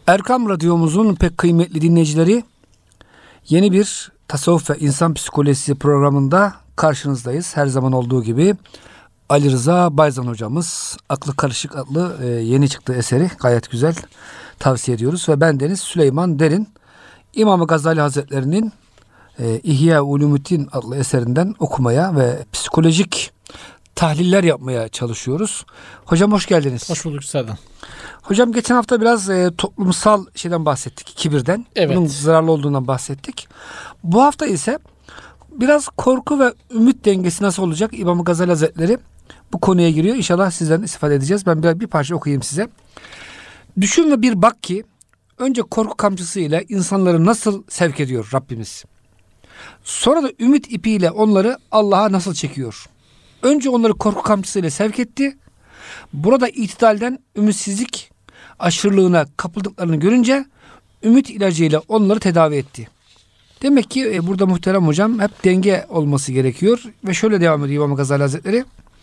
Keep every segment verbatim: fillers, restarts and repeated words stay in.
Erkam Radyomuzun pek kıymetli dinleyicileri, yeni bir tasavvuf ve insan psikolojisi programında karşınızdayız. Her zaman olduğu gibi Ali Rıza Bayzan hocamız Aklı Karışık adlı e, yeni çıktığı eseri gayet güzel tavsiye ediyoruz. Ve bendeniz Süleyman Derin, İmam Gazali Hazretleri'nin e, İhya Ulumuddin adlı eserinden okumaya ve psikolojik tahliller yapmaya çalışıyoruz. Hocam hoş geldiniz. Hoş bulduk Üstad'ım. Hocam geçen hafta biraz e, toplumsal şeyden bahsettik, kibirden. Evet. Bunun zararlı olduğundan bahsettik. Bu hafta ise biraz korku ve ümit dengesi nasıl olacak? İmam Gazali Hazretleri bu konuya giriyor. İnşallah sizden istifade edeceğiz. Ben bir, bir parça okuyayım size. Düşün ve bir bak ki önce korku kamçısıyla insanları nasıl sevk ediyor Rabbimiz. Sonra da ümit ipiyle onları Allah'a nasıl çekiyor. Önce onları korku kamçısıyla sevk etti. Burada itidalden ümitsizlik aşırılığına kapıldıklarını görünce ümit ilacıyla onları tedavi etti. Demek ki e, burada muhterem hocam hep denge olması gerekiyor. Ve şöyle devam ediyor İmam Gazali Hazretleri.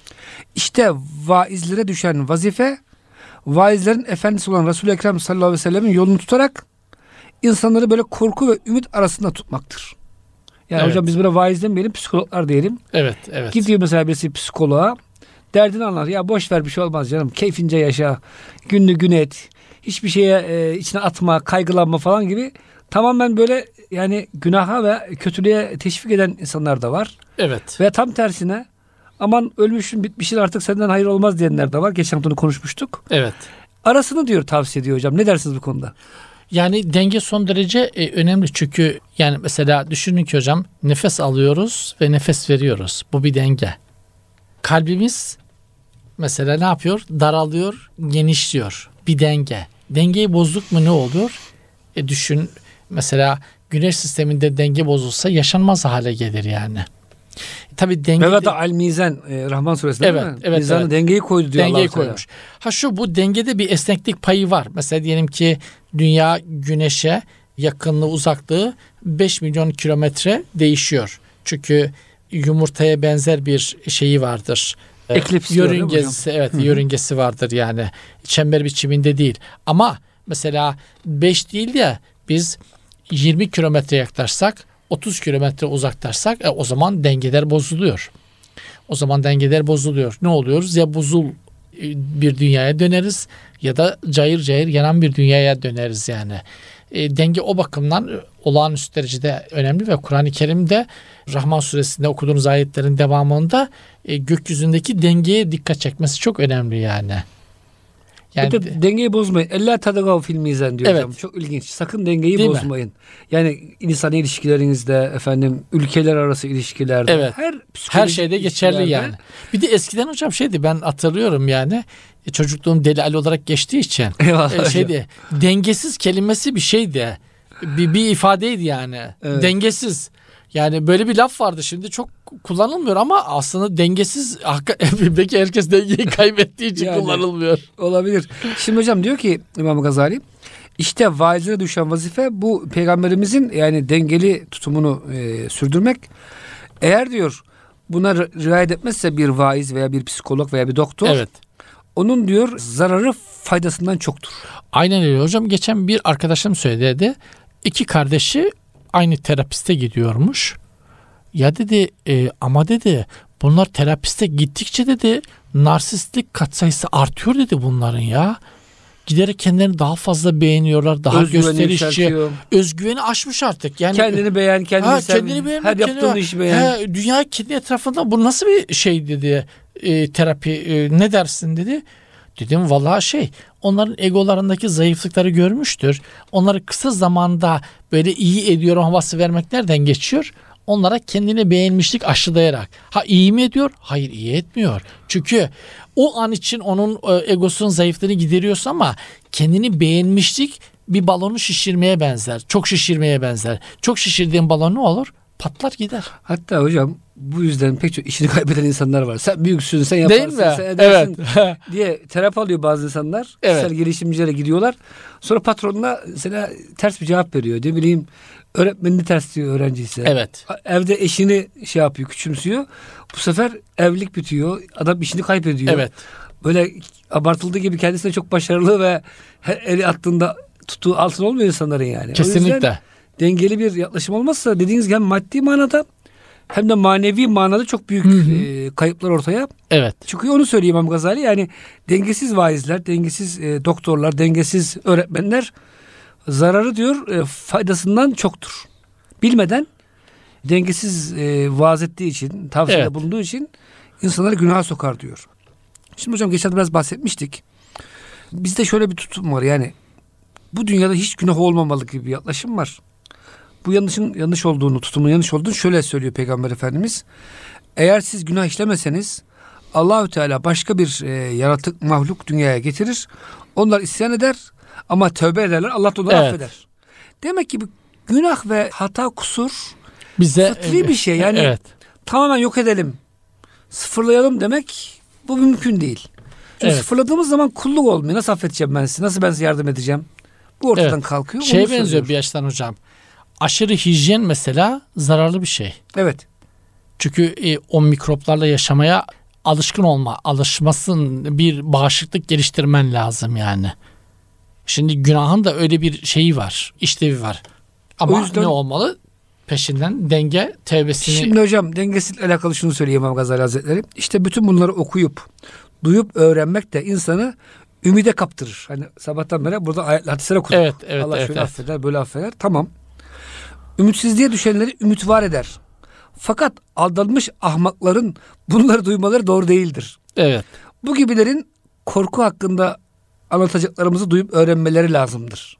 İşte vaizlere düşen vazife, vaizlerin efendisi olan Resul-i Ekrem sallallahu aleyhi ve sellemin yolunu tutarak insanları böyle korku ve ümit arasında tutmaktır. Yani evet. Hocam biz buna vaiz demeyelim, psikologlar diyelim. Evet, evet. Gidiyor mesela birisi psikoloğa, derdini anlar. Ya boş ver, bir şey olmaz canım. Keyfince yaşa. Günlü gün et. Hiçbir şeye e, içine atma, kaygılanma falan gibi. Tamamen böyle yani günaha ve kötülüğe teşvik eden insanlar da var. Evet. Ve tam tersine aman ölmüşsün bitmişsin artık senden hayır olmaz diyenler de var. Geçen bunu konuşmuştuk. Evet. Arasını diyor tavsiye ediyor hocam. Ne dersiniz bu konuda? Yani denge son derece e, önemli çünkü yani mesela düşünün ki hocam nefes alıyoruz ve nefes veriyoruz. Bu bir denge. Kalbimiz mesela ne yapıyor? Daralıyor, genişliyor. Bir denge. Dengeyi bozduk mu ne oluyor? E düşün mesela güneş sisteminde denge bozulsa yaşanmaz hale gelir yani. E, tabii denge... Mevada al-Mizan e, Rahman suresinde evet, değil mi? Evet, Mizanı evet. dengeyi koydu diyor dengeyi Allah koymuş. Ha şu bu dengede bir esneklik payı var. Mesela diyelim ki dünya güneşe yakınlığı uzaklığı beş milyon kilometre değişiyor. Çünkü yumurtaya benzer bir şeyi vardır. Eklips yörüngesi evet, Hı-hı. yörüngesi vardır yani. Çember biçiminde değil. Ama mesela beş değil de biz yirmi kilometre yaklaşsak, otuz kilometre uzaklaşsak e, o zaman dengeler bozuluyor. O zaman dengeler bozuluyor. Ne oluyoruz? Ya buzul bir dünyaya döneriz ya da cayır cayır yanan bir dünyaya döneriz yani. E, denge o bakımdan olağanüstü derecede önemli ve Kur'an-ı Kerim'de Rahman suresinde okuduğunuz ayetlerin devamında e, gökyüzündeki dengeye dikkat çekmesi çok önemli yani. Yani bir de dengeyi bozmayın. Ella tadagav fil mizan diyor evet. hocam. Çok ilginç. Sakın dengeyi Değil bozmayın. Mi? Yani insani ilişkilerinizde, efendim ülkeler arası ilişkilerde, evet. her her şeyde geçerli yani. Bir de eskiden hocam şeydi, ben hatırlıyorum yani e, çocukluğum Deli Ali olarak geçtiği için e, şeydi dengesiz kelimesi bir şeydi. Bir, bir ifadeydi yani. Evet. Dengesiz. Yani böyle bir laf vardı, şimdi çok kullanılmıyor ama aslında dengesiz, belki herkes dengeyi kaybettiği için yani, kullanılmıyor. Olabilir. Şimdi hocam diyor ki İmam Gazali, işte vaizlere düşen vazife bu peygamberimizin yani dengeli tutumunu e, sürdürmek. Eğer diyor buna riayet etmezse bir vaiz veya bir psikolog veya bir doktor, evet. onun diyor zararı faydasından çoktur. Aynen öyle hocam. Geçen bir arkadaşım söyledi. İki kardeşi aynı terapiste gidiyormuş. Ya dedi e, ama dedi bunlar terapiste gittikçe dedi narsistlik katsayısı artıyor dedi bunların ya. Giderek kendilerini daha fazla beğeniyorlar. Daha özgüveni gösterişçi. Yükseltiyor. Özgüveni aşmış artık. Yani kendini beğen, kendini ha, sev. Kendini beğen, her yaptığın kendini, işi beğen. He, dünya kendi etrafında bu nasıl bir şey dedi. E, terapi e, ne dersin dedi. Dedim vallahi şey, onların egolarındaki zayıflıkları görmüştür. Onları kısa zamanda böyle iyi ediyorum havası vermek nereden geçiyor? Onlara kendini beğenmişlik aşılayarak. Ha iyi mi ediyor? Hayır, iyi etmiyor. Çünkü o an için onun egosunun zayıflığını gideriyorsun ama kendini beğenmişlik bir balonu şişirmeye benzer. Çok şişirmeye benzer. Çok şişirdiğin balon ne olur? Patlar gider. Hatta hocam bu yüzden pek çok işini kaybeden insanlar var. Sen büyüksün, sen yaparsın, değil mi? sen edersin evet. diye terapi alıyor bazı insanlar. Evet. Kişisel gelişimcilere gidiyorlar. Sonra patronuna mesela ters bir cevap veriyor. Ne bileyim öğretmenini ters diyor öğrenciyse. Evet. Evde eşini şey yapıyor, küçümsüyor. Bu sefer evlilik bitiyor. Adam işini kaybediyor. Evet. Böyle abartıldığı gibi kendisine çok başarılı ve her eli attığında tuttuğu altın olmuyor insanların yani. Kesinlikle. O yüzden dengeli bir yaklaşım olmazsa dediğiniz gibi hem maddi manada hem de manevi manada çok büyük e, kayıplar ortaya. Evet. Çünkü onu söyleyeyim İmam Gazali, yani dengesiz vaizler, dengesiz e, doktorlar, dengesiz öğretmenler zararı diyor e, faydasından çoktur. Bilmeden dengesiz e, vaaz ettiği için, tavsiyede Evet. bulunduğu için insanları günaha sokar diyor. Şimdi hocam geçen biraz bahsetmiştik. Bizde şöyle bir tutum var, yani bu dünyada hiç günah olmamalı gibi bir yaklaşım var. Bu yanlışın yanlış olduğunu, tutumun yanlış olduğunu şöyle söylüyor Peygamber Efendimiz. Eğer siz günah işlemeseniz Allahü Teala başka bir e, yaratık, mahluk dünyaya getirir. Onlar isyan eder ama tövbe ederler. Allah da onları Evet. affeder. Demek ki bu günah ve hata, kusur Bize fıtri bir şey. Yani evet. tamamen yok edelim, sıfırlayalım demek bu mümkün değil. Çünkü Evet. sıfırladığımız zaman kulluk olmuyor. Nasıl affedeceğim ben sizi? Nasıl ben size yardım edeceğim? Bu ortadan Evet. kalkıyor. Şeye Onu benziyor söylüyor. bir yaştan hocam. Aşırı hijyen mesela zararlı bir şey. Evet. Çünkü e, o mikroplarla yaşamaya alışkın olma, alışmasın, bir bağışıklık geliştirmen lazım yani. Şimdi günahın da öyle bir şeyi var, işlevi var. Ama O yüzden- ne olmalı? Peşinden denge, tevbesini... Şimdi hocam dengesizlikle alakalı şunu söyleyeyim İmam Gazali Hazretleri. İşte bütün bunları okuyup, duyup öğrenmek de insanı ümide kaptırır. Hani sabahtan beri burada ayetler, hadisler okuduk. Evet, evet, Allah evet, şöyle evet. affeder, böyle affeder. Tamam. Ümitsizliğe düşenleri ümit var eder. Fakat aldanmış ahmakların bunları duymaları doğru değildir. Evet, Bu gibilerin korku hakkında anlatacaklarımızı duyup öğrenmeleri lazımdır.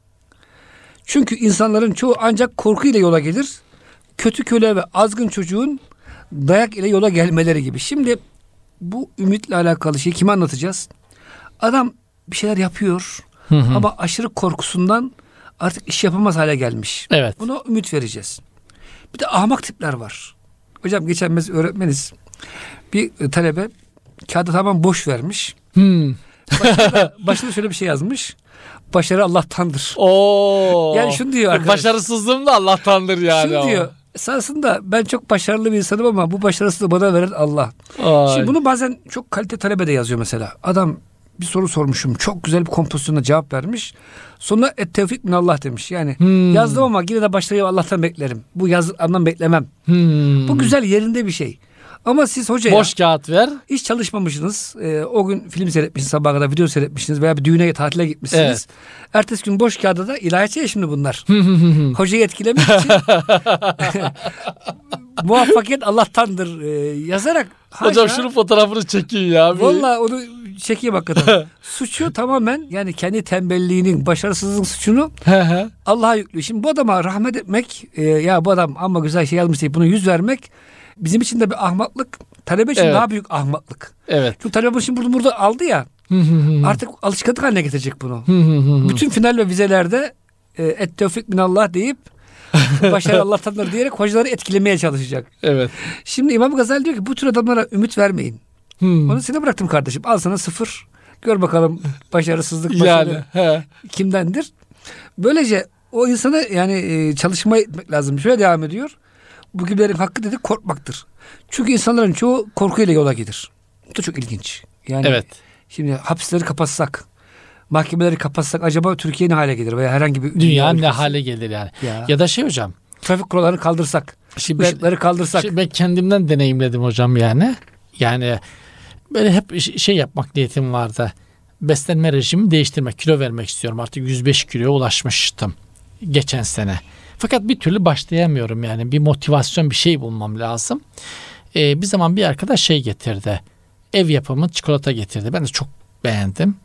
Çünkü insanların çoğu ancak korku ile yola gelir. Kötü köle ve azgın çocuğun dayak ile yola gelmeleri gibi. Şimdi bu ümitle alakalı şeyi kime anlatacağız? Adam bir şeyler yapıyor hı hı. ama aşırı korkusundan artık iş yapamaz hale gelmiş. evet. Buna ümit vereceğiz. Bir de ahmak tipler var. Hocam geçen biz öğretmeniz bir talebe kağıdı tamamen boş vermiş. Hmm. Başında, başında şöyle bir şey yazmış. Başarı Allah'tandır. Oo. Yani şunu diyor arkadaş. Başarısızlığım da Allah'tandır yani. Şunu o. diyor. Esasında ben çok başarılı bir insanım ama bu başarısızlığı bana veren Allah. Ay. Şimdi bunu bazen çok kalite talebe de yazıyor mesela. Adam bir soru sormuşum. Çok güzel bir kompozisyonla cevap vermiş. Sonra et tevfik minallah demiş. Yani Hmm. yazdım ama yine de başarıyı Allah'tan beklerim. Bu yazdıklarından beklemem. Hmm. Bu güzel, yerinde bir şey. Ama siz hocaya Boş kağıt ver. hiç çalışmamışsınız. Ee, o gün film seyretmişsiniz, sabaha kadar video seyretmişsiniz veya bir düğüne, tatile gitmişsiniz. Evet. Ertesi gün boş kağıda da ilahiyatçı ya şimdi bunlar. Hocayı etkilemek için muvaffakiyet Allah'tandır e, yazarak haşa, Hocam şunun fotoğrafını çekin ya. bir. vallahi onu çekeyim hakikaten. Suçu tamamen, yani kendi tembelliğinin, başarısızlığın suçunu He he. Allah'a yüklüyor. Şimdi bu adama rahmet etmek, e, ya bu adam ama güzel şey yazmış deyip buna yüz vermek bizim için de bir ahmaklık. Talebe için Evet. daha büyük ahmaklık. Evet. Çünkü talebe şimdi burada, burada aldı ya, artık alışkanlık haline getirecek bunu. Bütün final ve vizelerde e, et tevfik minallah deyip başarı Allah'tandır diyerek hocaları etkilemeye çalışacak. Evet. Şimdi İmam Gazali diyor ki bu tür adamlara ümit vermeyin. Hmm. Onu sana bıraktım kardeşim. Al sana sıfır. Gör bakalım başarısızlık, başarı Yani. He. kimdendir? Böylece o insana yani e, çalışma etmek lazım. Şöyle devam ediyor. Bu gibilerin hakkı dedi korkmaktır. Çünkü insanların çoğu korkuyla yola gider. Bu da çok ilginç. Yani Evet. şimdi hapisleri kapatsak, mahkemeleri kapatsak acaba Türkiye ne hale gelir veya herhangi bir Dünya ne ülkesi? hale gelir yani. Ya. Ya da şey hocam. Trafik kurallarını kaldırsak, Şimdi ben, ışıkları kaldırsak. şimdi ben kendimden deneyimledim hocam yani. Yani böyle hep ş- şey yapmak niyetim vardı. Beslenme rejimi değiştirmek, kilo vermek istiyorum. Artık yüz beş kiloya ulaşmıştım geçen sene. Fakat bir türlü başlayamıyorum yani. Bir motivasyon, bir şey bulmam lazım. Ee, bir zaman bir arkadaş şey getirdi. Ev yapımı çikolata getirdi. Ben de çok beğendim.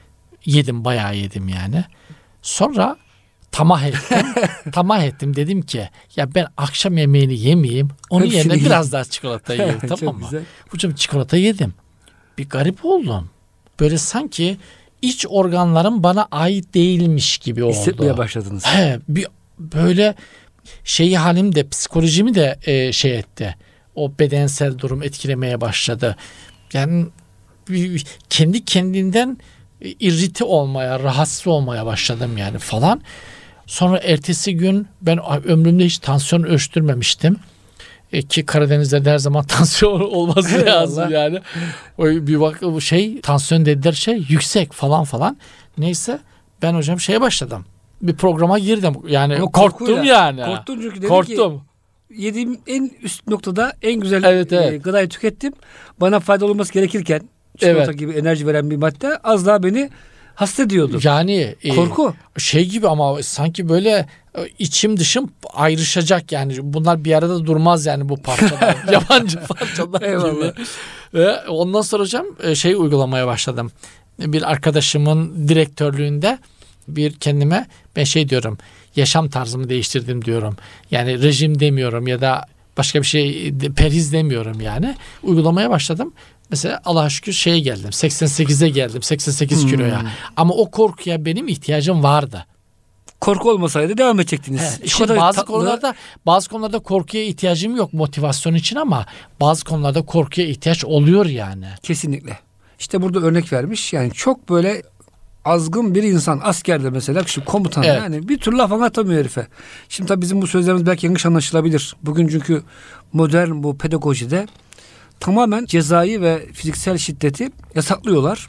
Yedim, bayağı yedim yani. Sonra tamah ettim. tamah ettim. Dedim ki ya ben akşam yemeğini yemeyeyim. Onun Hepsini yerine yiyeyim. biraz daha çikolata yiyeyim. Çok Tamam mı? güzel. Hocam çikolata yedim. Bir garip oldum. Böyle sanki iç organlarım bana ait değilmiş gibi oldu. Hissetmeye başladınız. He, bir böyle şeyi halim de, psikolojimi de e, şey etti. O bedensel durum etkilemeye başladı. Yani bir- kendi kendinden e, irrite olmaya, rahatsız olmaya başladım yani falan. Sonra ertesi gün ben ömrümde hiç tansiyon ölçtürmemiştim. E, ki Karadeniz'de de her zaman tansiyon olması Eyvallah. lazım yani. O bir bak bu şey tansiyon dediler şey yüksek falan falan. Neyse ben hocam şeye başladım. bir programa girdim. Yani Ama korktum korkuyla- yani. Korktun çünkü dedin Korktum. ki yediğim en üst noktada en güzel Evet, evet. e, gıdayı tükettim. Bana faydalı olması gerekirken çikolata Evet. gibi enerji veren bir madde az daha beni hasta ediyordu. Yani e, Korku. şey gibi ama sanki böyle e, içim dışım ayrışacak yani. Bunlar bir arada durmaz yani bu parçalar. Yabancı parçalar Eyvallah. gibi. Ve ondan sonra hocam e, şey uygulamaya başladım. Bir arkadaşımın direktörlüğünde bir kendime ben şey diyorum. Yaşam tarzımı değiştirdim diyorum. Yani rejim demiyorum ya da başka bir şey perhiz demiyorum yani. Uygulamaya başladım. Mesela Allah'a şükür şeye geldim. seksen sekize geldim. seksen sekiz Hmm. kiloya. Ama o korkuya benim ihtiyacım vardı. Korku olmasaydı devam edecektiniz. He, şimdi Çikolata bazı tatlı- konularda bazı konularda korkuya ihtiyacım yok motivasyon için ama bazı konularda korkuya ihtiyaç oluyor yani. Kesinlikle. İşte burada örnek vermiş. Yani çok böyle azgın bir insan. Askerde mesela şu komutan Evet. yani bir türlü laf anlatamıyor herife. Şimdi tabii bizim bu sözlerimiz belki yanlış anlaşılabilir. Bugün çünkü modern bu pedagojide tamamen cezai ve fiziksel şiddeti yasaklıyorlar.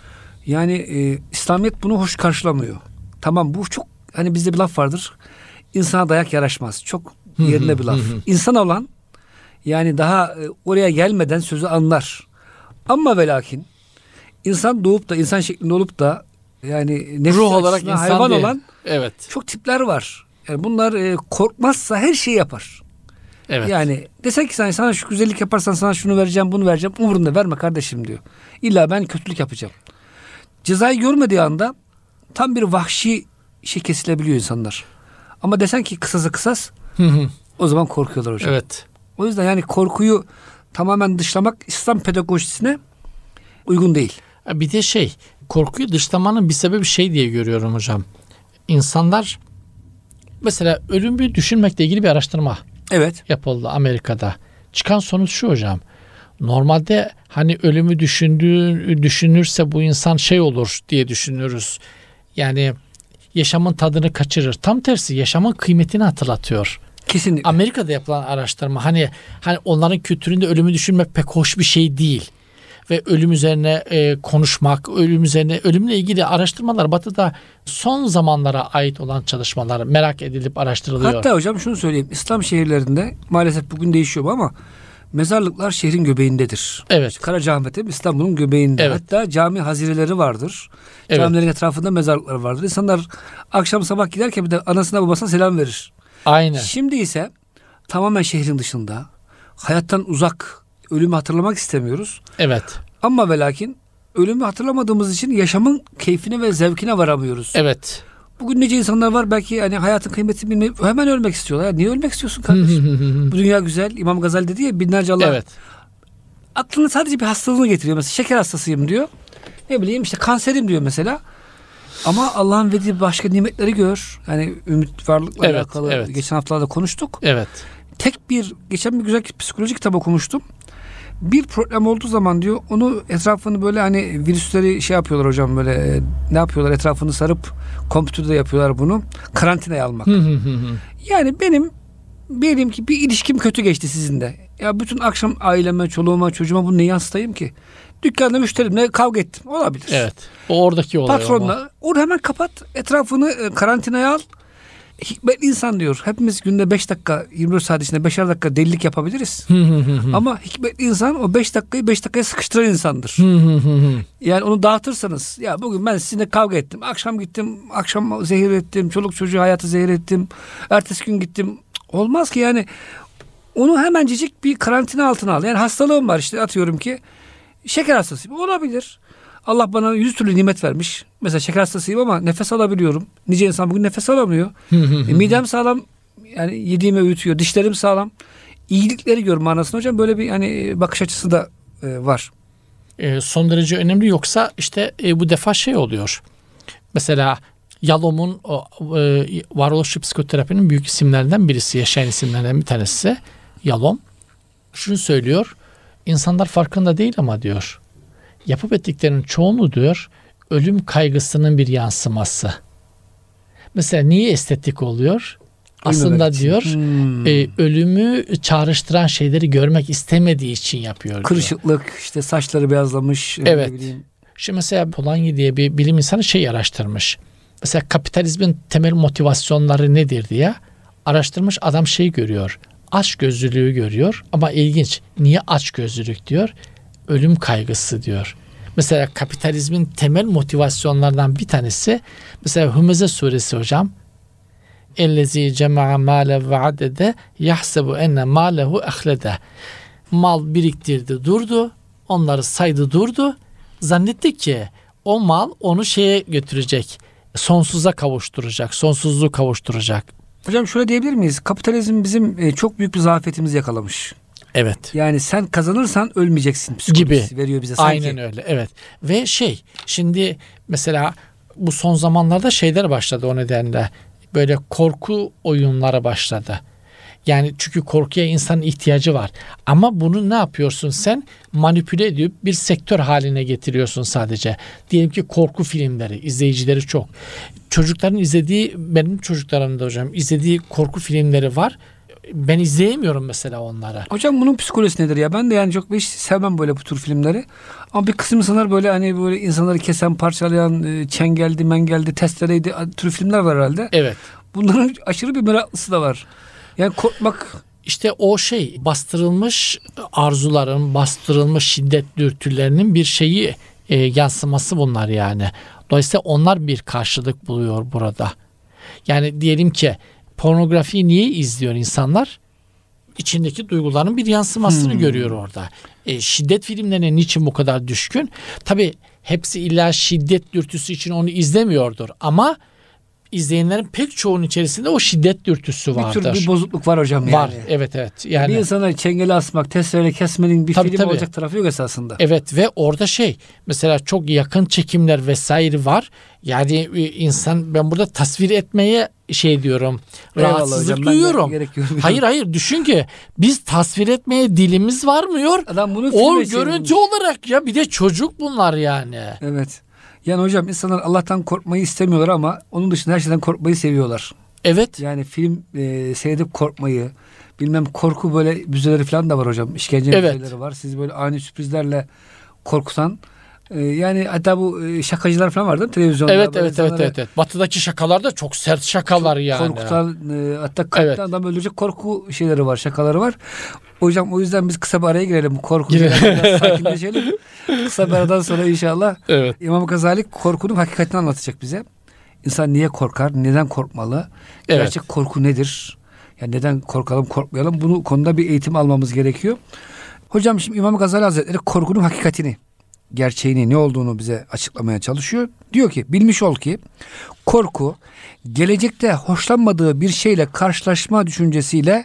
Yani e, İslamiyet bunu hoş karşılamıyor. Tamam bu çok hani bizde bir laf vardır. İnsana dayak yaraşmaz. Çok yerinde bir laf. İnsan olan yani daha e, oraya gelmeden sözü anlar. Ama ve lakin insan doğup da insan şeklinde olup da yani nefsi Ruh olarak açısından insan hayvan değil. olan Evet. çok tipler var. Yani bunlar e, korkmazsa her şeyi yapar. Evet. Yani desen ki sen sana şu güzellik yaparsan sana şunu vereceğim bunu vereceğim umurumda verme kardeşim diyor. İlla ben kötülük yapacağım. Cezayı görmediği anda tam bir vahşi şey kesilebiliyor insanlar. Ama desen ki kısasa kısas Hı hı. o zaman korkuyorlar hocam. Evet. O yüzden yani korkuyu tamamen dışlamak İslam pedagojisine uygun değil. Bir de şey korkuyu dışlamanın bir sebebi şey diye görüyorum hocam. İnsanlar mesela ölümü düşünmekle ilgili bir araştırma Evet. yapıldı Amerika'da. Çıkan sonuç şu hocam. Normalde hani ölümü düşündüğü düşünürse bu insan şey olur diye düşünürüz. Yani yaşamın tadını kaçırır. Tam tersi yaşamın kıymetini hatırlatıyor. Kesinlikle. Amerika'da yapılan araştırma hani hani onların kültüründe ölümü düşünmek pek hoş bir şey değil. Ve ölüm üzerine e, konuşmak, ölüm üzerine ölümle ilgili araştırmalar Batı'da son zamanlara ait olan çalışmalar merak edilip araştırılıyor. Hatta hocam şunu söyleyeyim. İslam şehirlerinde maalesef bugün değişiyor bu ama mezarlıklar şehrin göbeğindedir. Evet. Karacaahmet hep İstanbul'un göbeğinde. Evet. Hatta cami hazireleri vardır. Evet. Camilerin etrafında mezarlıklar vardır. İnsanlar akşam sabah giderken bir de anasına babasına selam verir. Aynen. Şimdi ise tamamen şehrin dışında, hayattan uzak, ölümü hatırlamak istemiyoruz. Evet. Ama ve lakin ölümü hatırlamadığımız için yaşamın keyfine ve zevkine varamıyoruz. Evet. Bugün nice insanlar var belki hani hayatın kıymetini bilmeyip hemen ölmek istiyorlar. Ya niye ölmek istiyorsun kardeşim? Bu dünya güzel. İmam Gazali dedi ya binlerce Allah. Evet. Aklına sadece bir hastalığını getiriyor. Mesela şeker hastasıyım diyor. Ne bileyim işte kanserim diyor mesela. Ama Allah'ın verdiği başka nimetleri gör. Yani ümit varlıkla Evet, alakalı evet. geçen haftalarda konuştuk. Evet. Tek bir geçen bir güzel psikoloji kitabı okumuştum. Bir problem olduğu zaman diyor onu etrafını böyle hani virüsleri şey yapıyorlar hocam böyle e, ne yapıyorlar etrafını sarıp kompütürde yapıyorlar bunu karantinaya almak. Yani benim diyelim ki bir ilişkim kötü geçti sizinle. Ya bütün akşam aileme, çoluğuma, çocuğuma bunu neyi yansıtayım ki? Dükkanda müşterimle kavga ettim. Olabilir. Evet. O oradaki olay ama. Patronla onu hemen kapat. Etrafını e, karantinaya al. Hikmetli insan diyor. Hepimiz günde beş dakika yirmi dört saat içinde beşer dakika delilik yapabiliriz. Ama hikmetli insan o beş dakikayı beş dakikaya sıkıştıran insandır. Yani onu dağıtırsanız ya bugün ben sizinle kavga ettim. Akşam gittim. Akşam zehir ettim. Çoluk çocuğu hayatı zehir ettim. Ertesi gün gittim. Olmaz ki yani onu hemencecik bir karantina altına al. Yani hastalığım var işte atıyorum ki şeker hastasıyım. Olabilir. Allah bana yüz türlü nimet vermiş. Mesela şeker hastasıyım ama nefes alabiliyorum. Nice insan bugün nefes alamıyor. e, midem sağlam. Yani yediğimi öğütüyor. Dişlerim sağlam. İyilikleri gör manasında hocam. Böyle bir hani bakış açısı da e, var. E, son derece önemli yoksa işte e, bu defa şey oluyor. Mesela Yalom'un o, e, varoluşçu psikoterapinin büyük isimlerinden birisi, yaşayan isimlerden bir tanesi Yalom. Şunu söylüyor. İnsanlar farkında değil ama diyor. Yapıp ettiklerinin çoğunu diyor ölüm kaygısının bir yansıması. Mesela niye estetik oluyor? Aslında Ölmemek için. diyor Hmm. e, ölümü çağrıştıran şeyleri görmek istemediği için yapıyor diyor. Kırışıklık, işte saçları beyazlamış. Evet. ne bileyim. Şimdi mesela Polanyi diye bir bilim insanı şey araştırmış. mesela kapitalizmin temel motivasyonları nedir diye araştırmış adam şey görüyor. Açgözlülüğü görüyor ama ilginç. Niye açgözlülük diyor? Ölüm kaygısı diyor. Mesela kapitalizmin temel motivasyonlarından bir tanesi mesela Hümeze suresi hocam. Ellezî cema'a mâle ve adede yahsebu enne mâlehu ehlede. Mal biriktirdi durdu. Onları saydı durdu. Zannetti ki o mal onu şeye götürecek. Sonsuza kavuşturacak. Sonsuzluğu kavuşturacak. Hocam şöyle diyebilir miyiz? Kapitalizm bizim e, çok büyük bir zafiyetimizi yakalamış. Evet. Yani sen kazanırsan ölmeyeceksin psikolojisi Gibi. veriyor bize sanki. Aynen öyle. Evet. Ve şey şimdi mesela bu son zamanlarda şeyler başladı o nedenle. Böyle korku oyunlara başladı. Yani çünkü korkuya insanın ihtiyacı var. Ama bunu ne yapıyorsun sen? Manipüle edip bir sektör haline getiriyorsun sadece. Diyelim ki korku filmleri, izleyicileri çok. Çocukların izlediği, benim çocuklarım da hocam izlediği korku filmleri var. Ben izleyemiyorum mesela onları. Hocam bunun psikolojisi nedir ya? Ben de yani çok hiç sevmem böyle bu tür filmleri. Ama bir kısım insanlar böyle hani böyle insanları kesen, parçalayan, e, çengeldi, mengeldi, testereydi tür filmler var herhalde. Evet. Bunların aşırı bir meraklısı da var. Yani korkmak... İşte o şey bastırılmış arzuların, bastırılmış şiddet dürtülerinin bir şeyi e, yansıması bunlar yani. Dolayısıyla onlar bir karşılık buluyor burada. Yani diyelim ki pornografiyi niye izliyor insanlar? İçindeki duyguların bir yansımasını hmm. görüyor orada. E, şiddet filmlerine niçin bu kadar düşkün? Tabii hepsi illa şiddet dürtüsü için onu izlemiyordur ama izleyenlerin pek çoğunun içerisinde o şiddet dürtüsü vardır. Bir tür bir bozukluk var hocam yani. Var, evet evet. Yani bir insana çengeli asmak, testereyle kesmenin bir tabii, film tabii. olacak tarafı yok esasında. Evet ve orada şey mesela çok yakın çekimler vesaire var. Yani insan ben burada tasvir etmeye şey diyorum. Eyvallah rahatsızlık hocam, duyuyorum. Hayır hayır düşün ki biz tasvir etmeye dilimiz varmıyor. Adam bunu o görüntü olarak ya bir de çocuk bunlar yani. Evet. Yani hocam insanlar Allah'tan korkmayı istemiyorlar ama onun dışında her şeyden korkmayı seviyorlar. Evet. Yani film e, seyredip korkmayı, bilmem korku böyle müzeleri falan da var hocam. İşkence evet. müzeleri var. Siz böyle ani sürprizlerle korkutan. E, yani hatta bu e, şakacılar falan var değil mi televizyonda? Evet evet, evet evet evet. Batıdaki şakalar da çok sert şakalar çok yani. Korkutan e, hatta kalpten evet. adam öldürecek korku şeyleri var, şakaları var. Hocam o yüzden biz kısa bir araya girelim. Korku biraz sakinleşelim. Kısa bir aradan sonra inşallah evet. İmam Gazali korkunun hakikatini anlatacak bize. İnsan niye korkar? Neden korkmalı? Evet. Gerçek korku nedir? Yani neden korkalım, korkmayalım? Bunu konuda bir eğitim almamız gerekiyor. Hocam şimdi İmam Gazali Hazretleri korkunun hakikatini, gerçeğini, ne olduğunu bize açıklamaya çalışıyor. Diyor ki, bilmiş ol ki korku gelecekte hoşlanmadığı bir şeyle karşılaşma düşüncesiyle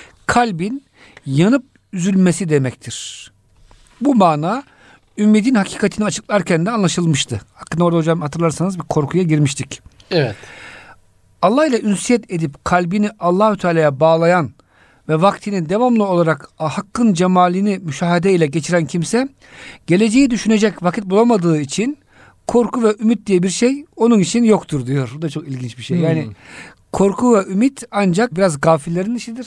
kalbin yanıp üzülmesi demektir. Bu mana ümidin hakikatini açıklarken de anlaşılmıştı. Hakkında orada hocam hatırlarsanız bir korkuya girmiştik. Evet. Allah ile ünsiyet edip kalbini Allahü Teala'ya bağlayan ve vaktini devamlı olarak hakkın cemalini müşahede ile geçiren kimse geleceği düşünecek vakit bulamadığı için korku ve ümit diye bir şey onun için yoktur diyor. Bu da çok ilginç bir şey. Hmm. Yani korku ve ümit ancak biraz gafillerin işidir.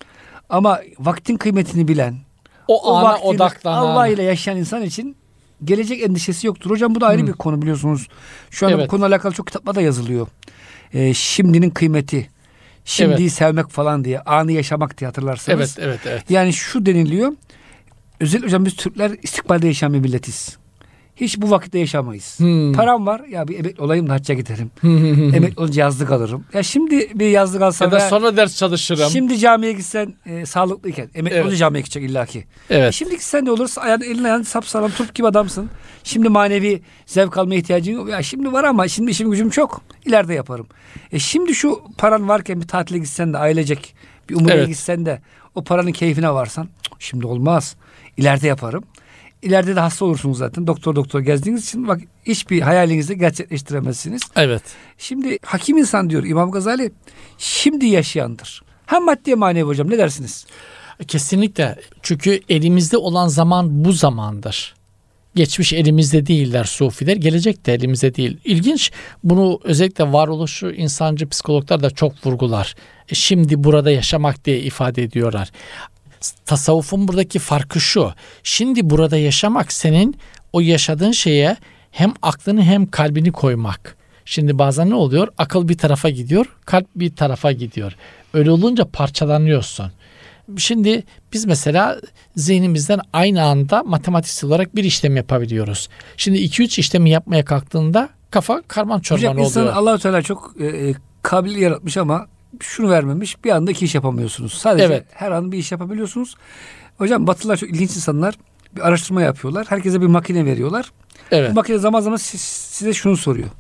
Ama vaktin kıymetini bilen, o, o ana odaklanan, Allah ile yaşayan insan için gelecek endişesi yoktur. Hocam bu da ayrı hmm. bir konu biliyorsunuz. Şu anda evet. bu konuyla alakalı çok kitaplar da yazılıyor. Ee, şimdinin kıymeti, şimdiyi evet. sevmek falan diye, anı yaşamak diye hatırlarsanız. Evet, evet, evet. Yani şu deniliyor. Özellikle hocam biz Türkler istikbalde yaşayan bir milletiz. Hiç bu vakitte yaşamayız. Hmm. Param var. Ya bir emekli olayım da hacca giderim. Emekli olunca yazlık alırım. Ya şimdi bir yazlık alsam. Ya da sonra ders çalışırım. Şimdi camiye gitsen e, sağlıklıyken. Emekli evet. olunca camiye gidecek illaki. Evet. E, şimdi gitsen ne olursa ayağın elin ayağın sapsağlam turp gibi adamsın. Şimdi manevi zevk almaya ihtiyacın yok. Ya şimdi var ama şimdi işim gücüm çok. İleride yaparım. E şimdi şu paran varken bir tatile gitsen de ailecek bir umreye evet. gitsen de o paranın keyfine varsan şimdi olmaz. İleride yaparım. İleride de hasta olursunuz zaten. Doktor doktor gezdiğiniz için bak hiçbir hayalinizde gerçekleştiremezsiniz. Evet. Şimdi hakim insan diyor İmam Gazali şimdi yaşayandır. Hem maddi hem manevi hocam ne dersiniz? Kesinlikle. Çünkü elimizde olan zaman bu zamandır. Geçmiş elimizde değiller sufiler. Gelecek de elimizde değil. İlginç. Bunu özellikle varoluşu insancı psikologlar da çok vurgular. E şimdi burada yaşamak diye ifade ediyorlar. Tasavvufun buradaki farkı şu. Şimdi burada yaşamak senin o yaşadığın şeye hem aklını hem kalbini koymak. Şimdi bazen ne oluyor? Akıl bir tarafa gidiyor, kalp bir tarafa gidiyor. Öyle olunca parçalanıyorsun. Şimdi biz mesela zihnimizden aynı anda matematiksel olarak bir işlem yapabiliyoruz. Şimdi iki üç işlemi yapmaya kalktığında kafa karman çorman Hocam oluyor. insan Allah-u Teala çok e, kabil yaratmış ama şunu vermemiş. Bir anda iki iş yapamıyorsunuz. Sadece Evet. her an bir iş yapabiliyorsunuz. Hocam Batılılar çok ilginç insanlar. Bir araştırma yapıyorlar. Herkese bir makine veriyorlar. Evet. Bu makine zaman zaman siz- size şunu soruyor.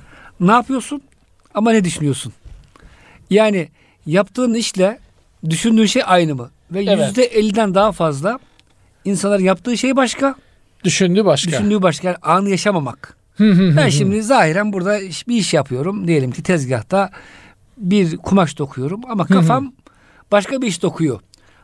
Ne yapıyorsun ama ne düşünüyorsun? Yani yaptığın işle düşündüğün şey aynı mı? Ve Evet. yüzde elliden daha fazla insanların yaptığı şey başka, Düşündüğü başka. düşündüğü başka. Yani anı yaşamamak. Hı hı hı Ben hı. şimdi zahiren burada iş- bir iş yapıyorum. Diyelim ki tezgahta bir kumaş dokuyorum ama kafam başka bir iş dokuyor.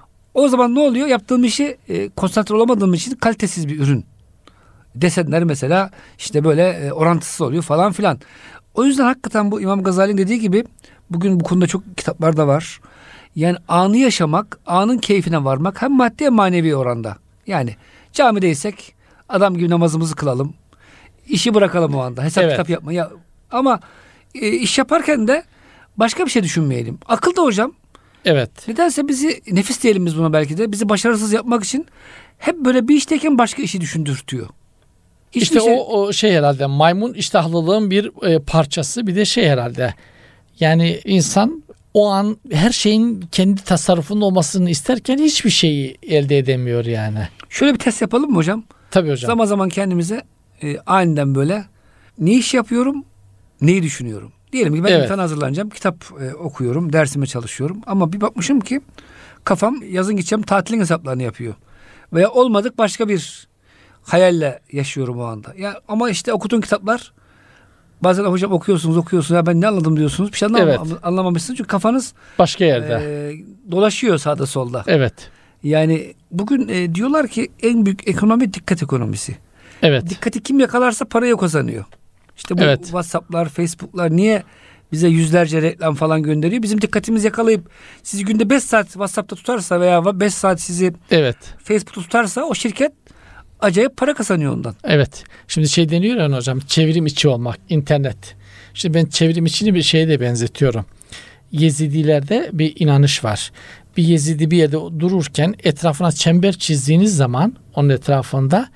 O zaman ne oluyor? Yaptığım işi e, konsantre olamadığım için kalitesiz bir ürün. Desenler mesela işte böyle e, orantısız oluyor falan filan. O yüzden hakikaten bu İmam Gazali'nin dediği gibi bugün bu konuda çok kitaplar da var. Yani anı yaşamak, anın keyfine varmak hem maddi hem manevi oranda. Yani camideysek adam gibi namazımızı kılalım. İşi bırakalım o anda. Hesap Evet. kitap yapma. Ya, ama e, iş yaparken de başka bir şey düşünmeyelim. Akıl da hocam Evet. nedense bizi, nefis diyelim biz buna belki de, bizi başarısız yapmak için hep böyle bir işteyken başka işi düşündürtüyor. Hiçbir İşte şey- o, o şey herhalde maymun iştahlılığın bir e, parçası, bir de şey herhalde. Yani insan o an her şeyin kendi tasarrufunun olmasını isterken hiçbir şeyi elde edemiyor yani. Şöyle bir test yapalım mı hocam? Tabii hocam. Zaman zaman kendimize e, aniden böyle ne iş yapıyorum, neyi düşünüyorum. Diyelim ki ben Evet. imtihana hazırlanacağım, kitap e, okuyorum, dersime çalışıyorum. Ama bir bakmışım ki kafam yazın gideceğim tatilin hesaplarını yapıyor. Veya olmadık başka bir hayalle yaşıyorum o anda. Ya ama işte okuduğun kitaplar, bazen hocam okuyorsunuz okuyorsunuz ya ben ne anladım diyorsunuz. Bir şey anlam- Evet. anlamamışsınız çünkü kafanız Başka yerde. e, dolaşıyor sağda solda. Evet. Yani bugün e, diyorlar ki en büyük ekonomi dikkat ekonomisi. Evet. Dikkati kim yakalarsa parayı kazanıyor. İşte bu Evet. WhatsApp'lar, Facebook'lar niye bize yüzlerce reklam falan gönderiyor? Bizim dikkatimizi yakalayıp sizi günde beş saat WhatsApp'ta tutarsa veya beş saat sizi Evet. Facebook'ta tutarsa o şirket acayip para kazanıyor ondan. Evet. Şimdi şey deniyor ya hocam, çevrim içi olmak, internet. Şimdi ben çevrim içini bir şeye de benzetiyorum. Yezidilerde bir inanış var. Bir Yezidi bir yerde dururken etrafına çember çizdiğiniz zaman onun etrafında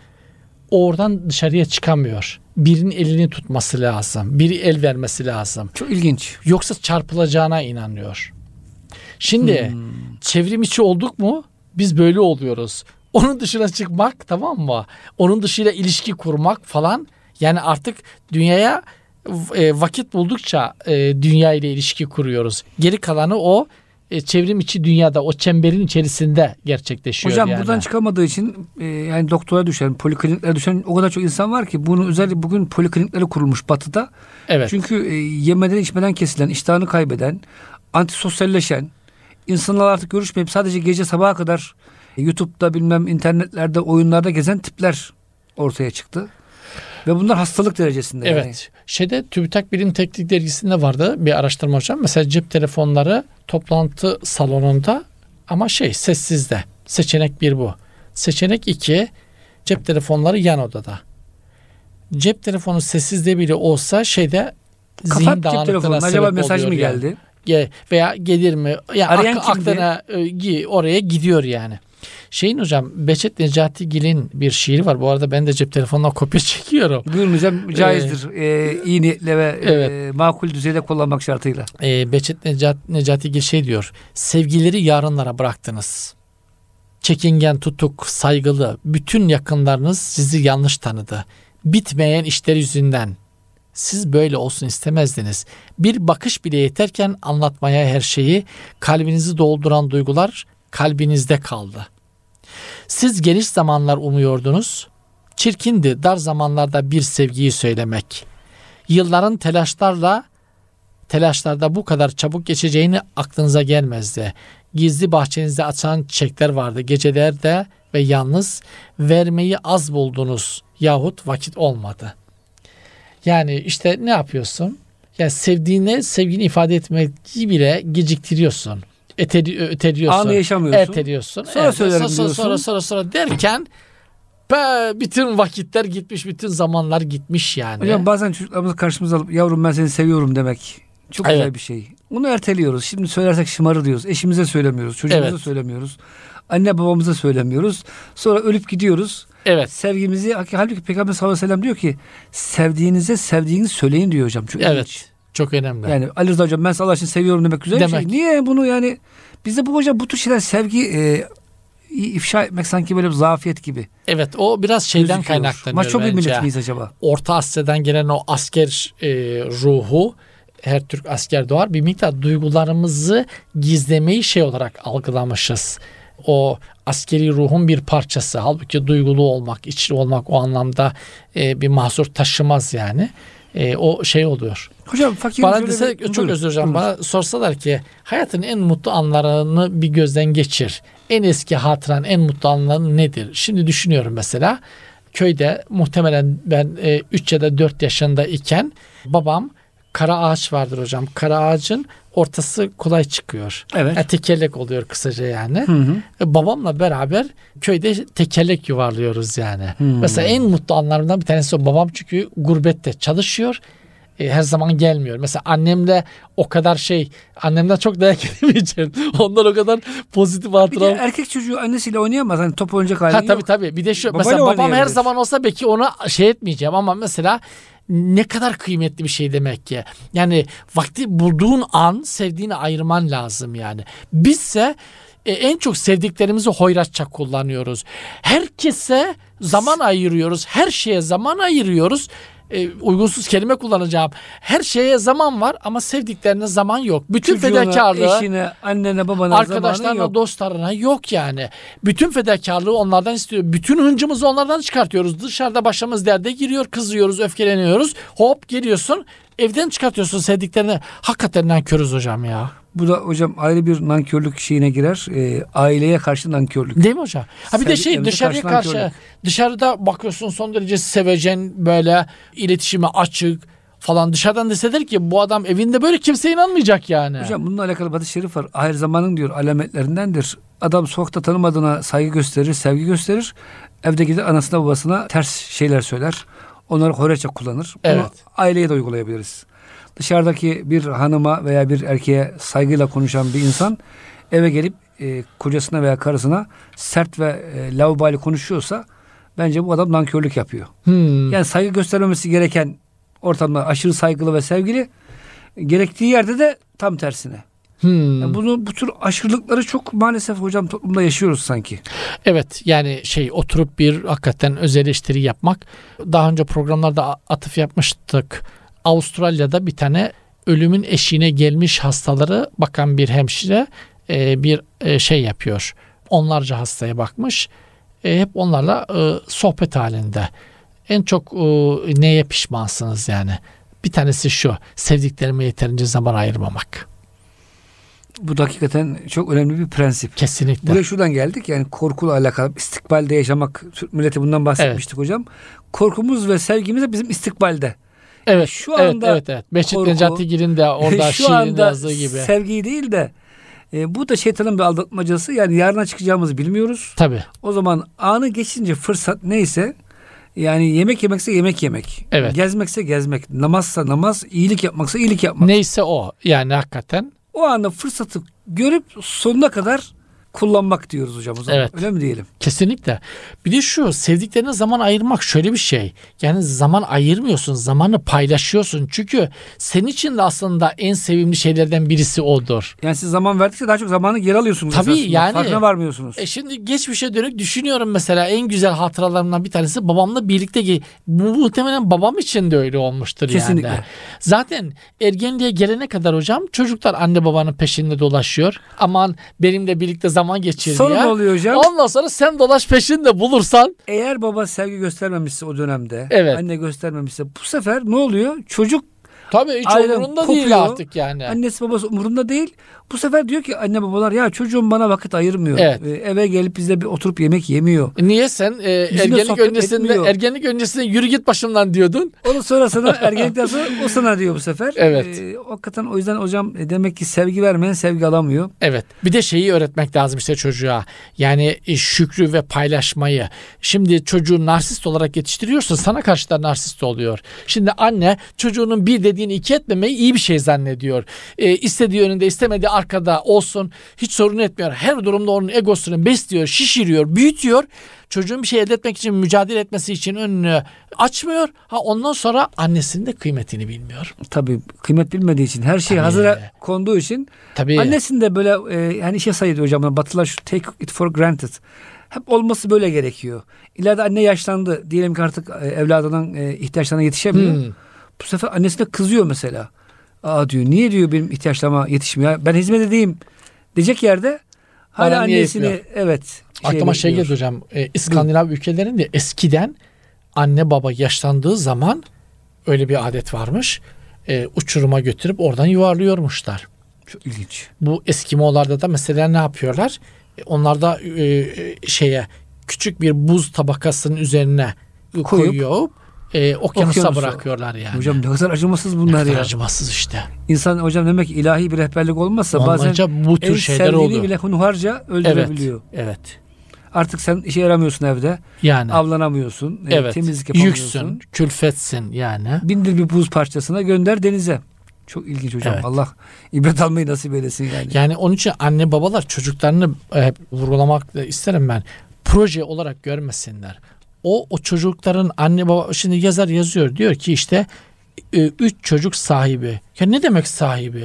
oradan dışarıya çıkamıyor. Birinin elini tutması lazım. Biri el vermesi lazım. Çok ilginç. Yoksa çarpılacağına inanıyor. Şimdi Hmm. çevrim içi olduk mu biz böyle oluyoruz. Onun dışına çıkmak, tamam mı? Onun dışıyla ilişki kurmak falan, yani artık dünyaya e, vakit buldukça e, dünya ile ilişki kuruyoruz. Geri kalanı o e, çevrim içi dünyada, o çemberin içerisinde gerçekleşiyor. Hocam yani. buradan çıkamadığı için e, yani doktora düşen, polikliniklere düşen o kadar çok insan var ki bunun özellikle bugün poliklinikleri kurulmuş Batı'da. Evet. Çünkü e, yemeden içmeden kesilen, iştahını kaybeden, antisosyalleşen, insanlar artık görüşmeyip sadece gece sabaha kadar e, YouTube'da bilmem internetlerde, oyunlarda gezen tipler ortaya çıktı. Ve bunlar hastalık derecesinde. Evet. Yani. Şeyde TÜBİTAK Bilim Teknik Dergisi'nde vardı bir araştırma hocam. Mesela cep telefonları toplantı salonunda ama şey sessizde. Seçenek bir bu. Seçenek iki, cep telefonları yan odada. Cep telefonu sessizde bile olsa şeyde zihin Kapat cep dağınıklığına telefonunu. sebep Acaba mesaj mı oluyor yani. geldi? Ge- Veya gelir mi? Ya Arayan ak- kimdi? aklına e, gi- oraya gidiyor yani. Şeyin hocam Behçet Necatigil'in bir şiiri var. Bu arada ben de cep telefonuna kopya çekiyorum. Buyurun hocam, caizdir. E, iyi niyetle ve Evet. e, makul düzeyde kullanmak şartıyla. Ee, Behçet Necat, Necatigil şey diyor. Sevgileri yarınlara bıraktınız. Çekingen, tutuk, saygılı bütün yakınlarınız sizi yanlış tanıdı. Bitmeyen işler yüzünden. Siz böyle olsun istemezdiniz. Bir bakış bile yeterken anlatmaya her şeyi, kalbinizi dolduran duygular kalbinizde kaldı. Siz geniş zamanlar umuyordunuz. Çirkindi dar zamanlarda bir sevgiyi söylemek. Yılların telaşlarla telaşlarda bu kadar çabuk geçeceğini aklınıza gelmezdi. Gizli bahçenizde açan çiçekler vardı gecelerde ve yalnız vermeyi az buldunuz yahut vakit olmadı. Yani işte ne yapıyorsun? Yani sevdiğine sevgini ifade etmeyi bile geciktiriyorsun. Eteri, öteliyorsun. Anı yaşamıyorsun. Erteliyorsun. Sonra söylerim sonra, diyorsun. Sonra sonra sonra derken Be, bütün vakitler gitmiş, bütün zamanlar gitmiş yani. Hocam bazen çocuklarımızı karşımıza alıp yavrum ben seni seviyorum demek çok Evet. güzel bir şey. Onu erteliyoruz. Şimdi söylersek şımarır diyoruz. Eşimize söylemiyoruz. Çocuğumuza Evet. söylemiyoruz. Anne babamıza söylemiyoruz. Sonra ölüp gidiyoruz. Evet. Sevgimizi halbuki Peygamber sallallahu aleyhi ve sellem diyor ki sevdiğinize sevdiğinizi söyleyin diyor hocam. Çok Evet. ilginç. Çok önemli. Yani Ali Rıza hocam ben Allah için seviyorum demek güzel Demek. bir şey. Niye bunu yani bizde bu hocam bu tür şeyler sevgi e, ifşa etmek sanki böyle bir zafiyet gibi. Evet, o biraz şeyden gözüküyor. kaynaklanıyor Maço bir bence. millet miyiz acaba? Orta Asya'dan gelen o asker e, ruhu, her Türk asker doğar, bir miktar duygularımızı gizlemeyi şey olarak algılamışız. O askeri ruhun bir parçası. Halbuki duygulu olmak, içli olmak o anlamda e, bir mahsur taşımaz yani. E, o şey oluyor. Hocam fakir Bana dese, çok özür dilerim, bana sorsalar ki hayatın en mutlu anlarını bir gözden geçir. En eski hatıran, en mutlu anların nedir? Şimdi düşünüyorum mesela. Köyde muhtemelen ben üç ya da dört yaşında iken babam, kara ağaç vardır hocam. Kara ağacın ortası kolay çıkıyor. Evet. Yani tekerlek oluyor kısaca yani. Hı hı. E, babamla beraber köyde tekerlek yuvarlıyoruz yani. Hmm. Mesela en mutlu anlarımdan bir tanesi o. Babam çünkü gurbette çalışıyor. E, her zaman gelmiyor. Mesela annemle o kadar şey, annemden çok dayak yemeyeceğim. Ondan o kadar pozitif Bir de hatıram. erkek çocuğu annesiyle oynayamaz. Hani top oyuncak hali Ha yok. tabii tabii. Bir de şu Babayla mesela babam her oynayabilir. zaman olsa belki ona şey etmeyeceğim ama mesela ne kadar kıymetli bir şey demek ki. Yani vakti bulduğun an sevdiğini ayırman lazım yani. Bizse e, en çok sevdiklerimizi hoyratça kullanıyoruz. Herkese zaman ayırıyoruz. Her şeye zaman ayırıyoruz. E, uygunsuz kelime kullanacağım. Her şeye zaman var ama sevdiklerine zaman yok. Bütün Çocuğuna, fedakarlığı eşine, annene, babana zamanı arkadaşlarına, yok. dostlarına yok yani. Bütün fedakarlığı onlardan istiyor. Bütün hıncımızı onlardan çıkartıyoruz. Dışarıda başımız derde giriyor, kızıyoruz, öfkeleniyoruz. Hop geliyorsun, evden çıkartıyorsun sevdiklerini. Hakikaten nankörüz hocam ya. Bu da hocam ayrı bir nankörlük şeyine girer. Ee, aileye karşı nankörlük. Değil mi hocam? Ha bir de şey, Sevdiklerimize dışarıya karşı karşı, nankörlük. dışarıda bakıyorsun son derece sevecen, böyle iletişime açık falan. Dışarıdan deseler ki bu adam evinde böyle, kimse inanmayacak yani. Hocam bununla alakalı bir hadis-i şerif var. Ahir zamanın diyor alametlerindendir. Adam sokakta tanımadığına saygı gösterir, sevgi gösterir. Evde gider anasına babasına ters şeyler söyler. Onları hoyratça kullanır. Bunu Evet. aileye de uygulayabiliriz. Dışarıdaki bir hanıma veya bir erkeğe saygıyla konuşan bir insan eve gelip e, kocasına veya karısına sert ve e, laubali konuşuyorsa bence bu adam nankörlük yapıyor. Hmm. Yani saygı göstermemesi gereken ortamda aşırı saygılı ve sevgili, gerektiği yerde de tam tersine. Hmm. Yani bunu, bu tür aşırılıkları çok maalesef hocam toplumda yaşıyoruz sanki. Evet, yani şey, oturup bir hakikaten öz eleştiri yapmak. Daha önce programlarda atıf yapmıştık. Avustralya'da bir tane ölümün eşiğine gelmiş hastaları bakan bir hemşire e, bir e, şey yapıyor. Onlarca hastaya bakmış. E, hep onlarla e, sohbet halinde. En çok e, neye pişmansınız yani? Bir tanesi şu: sevdiklerime yeterince zaman ayırmamak. Bu da hakikaten çok önemli bir prensip. Kesinlikle. Buraya şuradan geldik, yani korkuyla alakalı istikbalde yaşamak. Türk milleti bundan bahsetmiştik hocam. Korkumuz ve sevgimiz de bizim istikbalde. Evet, Şu evet, anda evet, evet. Behçet korku, Necatigil'in de orada şu şiirinde anda yazdığı gibi. sevgiyi değil de e, bu da şeytanın bir aldatmacası. Yani yarına çıkacağımızı bilmiyoruz. Tabii. O zaman anı geçince fırsat neyse, yani yemek yemekse yemek yemek. Evet. Gezmekse gezmek. Namazsa namaz. İyilik yapmaksa iyilik yapmak. Neyse o. Yani hakikaten. O anda fırsatı görüp sonuna kadar kullanmak diyoruz hocam o zaman. Evet. Öyle mi diyelim? Kesinlikle. Bir de şu, sevdiklerine zaman ayırmak şöyle bir şey. Yani zaman ayırmıyorsun, zamanı paylaşıyorsun. Çünkü senin için de aslında en sevimli şeylerden birisi odur. Yani siz zaman verdikçe daha çok zamanı geri alıyorsunuz. Tabii, esasında. yani- Farkına varmıyorsunuz. E şimdi geçmişe dönük düşünüyorum, mesela en güzel hatıralarımdan bir tanesi babamla birlikte ge- bu muhtemelen babam için de öyle olmuştur Kesinlikle. yani. Zaten ergenliğe gelene kadar hocam çocuklar anne babanın peşinde dolaşıyor. Aman benimle birlikte zaman geçir Sonra diye. ne oluyor hocam? Ondan sonra sen dolaş peşinde bulursan. Eğer baba sevgi göstermemişse o dönemde, Evet. anne göstermemişse bu sefer ne oluyor? Çocuk Tabii hiç Ailem umurunda kopuyor. değil artık yani. Annesi babası umurunda değil. Bu sefer diyor ki anne babalar ya çocuğum bana vakit ayırmıyor. Evet. Ee, eve gelip bizle bir oturup yemek yemiyor. Niye sen e, Bizimle ergenlik sohbet öncesinde etmiyor. ergenlik öncesinde yürü git başımdan diyordun. Onun sonrasında ergenlikten sonra o sana diyor bu sefer. Evet. Ee, hakikaten o yüzden hocam e, demek ki sevgi vermeyen sevgi alamıyor. Evet. Bir de şeyi öğretmek lazım işte çocuğa. Yani e, şükrü ve paylaşmayı. Şimdi çocuğu narsist olarak yetiştiriyorsun. Sana karşı da narsist oluyor. Şimdi anne çocuğunun bir dediğini iki etmemeyi iyi bir şey zannediyor. E, istediği önünde istemediği arkada olsun. Hiç sorun etmiyor. Her durumda onun egosunu besliyor, şişiriyor, büyütüyor. Çocuğun bir şey elde etmek için, mücadele etmesi için önünü açmıyor. Ha ondan sonra annesinin de kıymetini bilmiyor. Tabii kıymet bilmediği için her şey Tabii. hazıra konduğu için Tabii. annesinin de böyle e, yani şey sayıyor hocam Batılar şu take it for granted. Hep olması böyle gerekiyor. İleride anne yaşlandı. Diyelim ki artık e, evladının e, ihtiyaçlarına yetişemiyor. Hmm. Bu sefer annesi de kızıyor mesela. Aa diyor niye diyor benim ihtiyaçlarıma yetişmiyor. Ben hizmet edeyim diyecek yerde hala Bana niye annesini yetmiyor? evet. Aklıma şey bekliyor. geldi hocam. E, İskandinav ülkelerinde eskiden anne baba yaşlandığı zaman öyle bir adet varmış. E, uçuruma götürüp oradan yuvarlıyormuşlar. Çok ilginç. Bu Eskimolarda da mesela ne yapıyorlar? E, onlar da e, e, şeye küçük bir buz tabakasının üzerine Koyup, koyup e, okyanusa, okyanusa bırakıyorlar yani. Hocam ne kadar acımasız bunlar ne kadar ya. acımasız işte. İnsan hocam demek ki ilahi bir rehberlik olmazsa Olmayınca bazen bu tür en şeyler sevdiğini oluyor. bile hunharca Evet. öldürebiliyor. Evet. Artık sen işe yaramıyorsun evde. Yani. Avlanamıyorsun. e, Evet. Temizlik yapamıyorsun. Yüksün, külfetsin yani. Bindir bir buz parçasına gönder denize. Çok ilginç hocam. Evet. Allah ibret almayı nasip eylesin yani. Yani onun için anne babalar çocuklarını hep vurgulamak da isterim ben. Proje olarak görmesinler. O o çocukların anne baba şimdi yazar yazıyor diyor ki işte e, üç çocuk sahibi. Ya ne demek sahibi?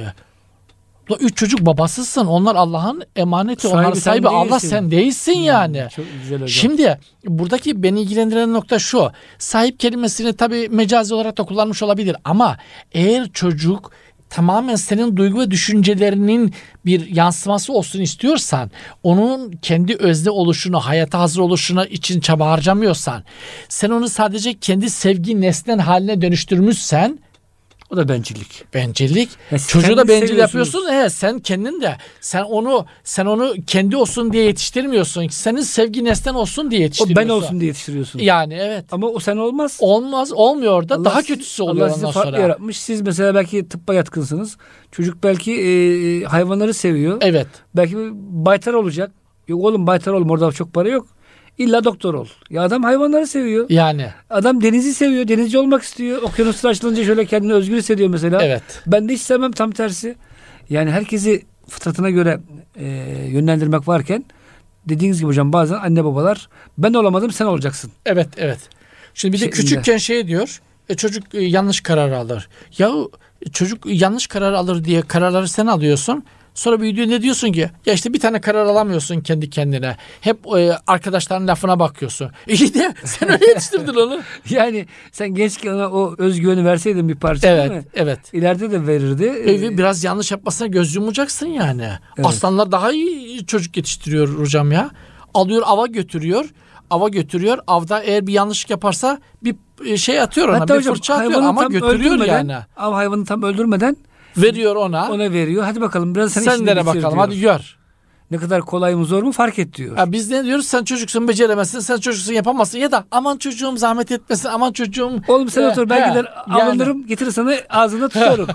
La üç çocuk babasısın. Onlar Allah'ın emaneti. Sahibi Onlar sen sahibi. Allah değilsin. sen değilsin Hmm, yani. Çok güzel hocam. Şimdi buradaki beni ilgilendiren nokta şu. Sahip kelimesini tabii mecazi olarak da kullanmış olabilir ama eğer çocuk tamamen senin duygu ve düşüncelerinin bir yansıması olsun istiyorsan, onun kendi özne oluşunu, hayata hazır oluşuna için çaba harcamıyorsan, sen onu sadece kendi sevgi nesnen haline dönüştürmüşsen, o da bencillik. bencillik. Ya siz Çocuğu da kendiniz bencil seviyorsunuz. yapıyorsun. Evet, sen kendin de sen onu sen onu kendi olsun diye yetiştirmiyorsun. Senin sevgi nesnen olsun diye O yetiştiriyorsun. ben olsun diye yetiştiriyorsun. Yani evet. Ama o sen olmaz. Olmaz, olmuyor da Allah daha sizi- kötüsü oluyor Allah sizi ondan farklı sonra. yaratmış. Siz mesela belki tıbba yatkınsınız. Çocuk belki e, hayvanları seviyor. Evet. Belki baytar olacak. Yok oğlum baytar olma orada çok para yok. İlla doktor ol. Ya adam hayvanları seviyor. Yani Adam denizi seviyor. Denizci olmak istiyor. Okyanuslar açılınca şöyle kendini özgür hissediyor mesela. evet. Ben de hiç sevmem tam tersi. Yani herkesi fıtratına göre e, yönlendirmek varken dediğiniz gibi hocam bazen anne babalar ben olamadım sen olacaksın. Evet, evet. Şimdi bir de Şeklinde. küçükken şey diyor. E, çocuk e, yanlış karar alır. Ya çocuk yanlış karar alır diye kararları sen alıyorsun. Sonra büyüdüğünde diyorsun ki ya işte bir tane karar alamıyorsun kendi kendine. Hep e, arkadaşların lafına bakıyorsun. İyi de sen öyle yetiştirdin onu. Yani sen gençken ona o özgüveni verseydin bir parça değil mi? Evet, evet. İleride de verirdi. E, biraz yanlış yapmasına göz yumacaksın yani. Evet. Aslanlar daha iyi çocuk yetiştiriyor hocam ya. Alıyor ava götürüyor. Ava götürüyor. Avda eğer bir yanlışlık yaparsa bir e, şey atıyor ona. Hatta bir hocam fırça atıyor hayvanı ama tam götürüyor öldürmeden, yani. av hayvanı tam öldürmeden Veriyor ona. ona veriyor. Hadi bakalım biraz sen, Sen işini dene bitir bakalım diyor. hadi gör. Ne kadar kolay mı zor mu fark et diyor. Ya biz ne diyoruz? Sen çocuksun beceremezsin. Sen çocuksun yapamazsın. Ya da aman çocuğum zahmet etmesin. Aman çocuğum. Oğlum sen He, otur ben he, gider yani. alınırım getirir sana ağzına tutarım.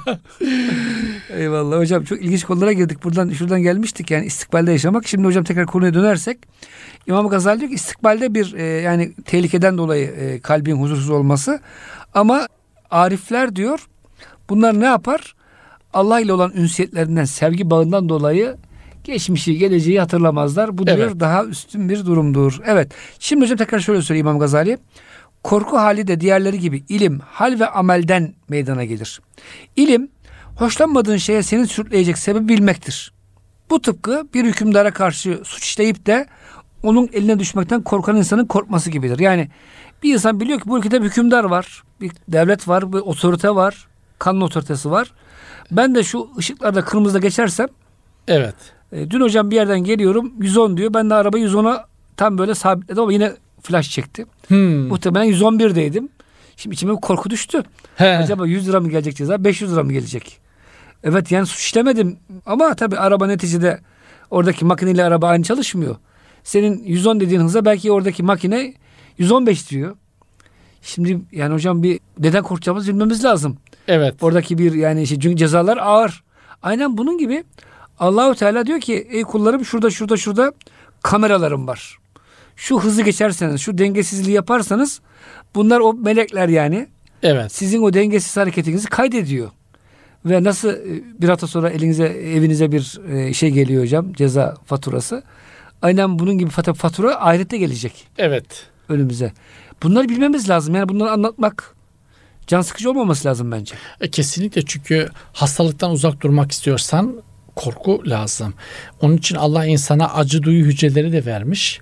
Eyvallah hocam çok ilginç konulara girdik. Buradan şuradan gelmiştik yani istikbalde yaşamak. Şimdi hocam tekrar konuya dönersek İmam Gazali diyor ki istikbalde bir e, yani tehlikeden dolayı e, kalbin huzursuz olması ama arifler diyor bunlar ne yapar? Allah ile olan ünsiyetlerinden sevgi bağından dolayı geçmişi geleceği hatırlamazlar. Bu diyor Evet. daha üstün bir durumdur. Evet. Şimdi hocam tekrar şöyle söyleyeyim İmam Gazali. Korku hali de diğerleri gibi ilim, hal ve amelden meydana gelir. İlim, hoşlanmadığın şeye seni sürükleyecek sebebi bilmektir. Bu tıpkı bir hükümdara karşı suç işleyip de onun eline düşmekten korkan insanın korkması gibidir. Yani bir insan biliyor ki bu ülkede bir hükümdar var, bir devlet var, bir otorite var, kanun otoritesi var. Ben de şu ışıklarda kırmızıda geçersem, Evet. e, dün hocam bir yerden geliyorum yüz on diyor. Ben de arabayı yüz ona tam böyle sabitledim ama yine flash çekti. Hmm. Muhtemelen yüz on birdeydim. Şimdi içime bir korku düştü. He. Acaba yüz lira mı gelecek ceza, beş yüz lira mı gelecek? Evet yani suç işlemedim ama tabii araba neticede oradaki makineyle araba aynı çalışmıyor. Senin yüz on dediğin hıza belki oradaki makine yüz on beş diyor. Şimdi yani hocam bir neden korkacağımızı bilmemiz lazım. Evet. Oradaki bir yani şey, çünkü cezalar ağır. Aynen bunun gibi Allahu Teala diyor ki ey kullarım şurada şurada şurada kameralarım var. Şu hızı geçerseniz, şu dengesizliği yaparsanız bunlar o melekler yani. Evet. Sizin o dengesiz hareketinizi kaydediyor. Ve nasıl bir hafta sonra elinize evinize bir şey geliyor hocam, ceza faturası. Aynen bunun gibi fatura ahirette gelecek. Evet. Önümüze. Bunları bilmemiz lazım. Yani bunları anlatmak can sıkıcı olmaması lazım bence. E, kesinlikle, çünkü hastalıktan uzak durmak istiyorsan korku lazım. Onun için Allah insana acı duyu hücreleri de vermiş.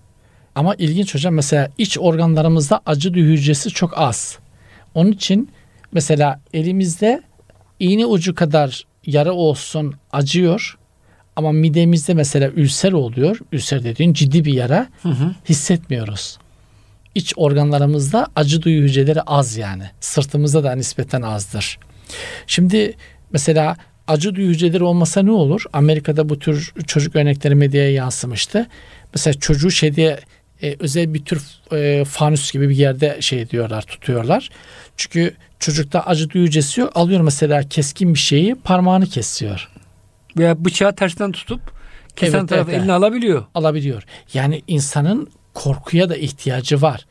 Ama ilginç hocam, mesela iç organlarımızda acı duyu hücresi çok az. Onun için mesela elimizde iğne ucu kadar yara olsun acıyor. Ama midemizde mesela ülser oluyor. Ülser dediğin ciddi bir yara. Hı hı. Hissetmiyoruz. İç organlarımızda acı duyu hücreleri az yani. Sırtımızda da nispeten azdır. Şimdi mesela acı duyu hücreleri olmasa ne olur? Amerika'da bu tür çocuk örnekleri medyaya yansımıştı. Mesela çocuğu şey diye e, özel bir tür e, fanus gibi bir yerde şey diyorlar, tutuyorlar. Çünkü çocukta acı duyu hücresi yok. Alıyor mesela keskin bir şeyi, parmağını kesiyor. Veya bıçağı tersten tutup kesen Evet, tarafı evet, eline alabiliyor. Alabiliyor. Yani insanın korkuya da ihtiyacı var.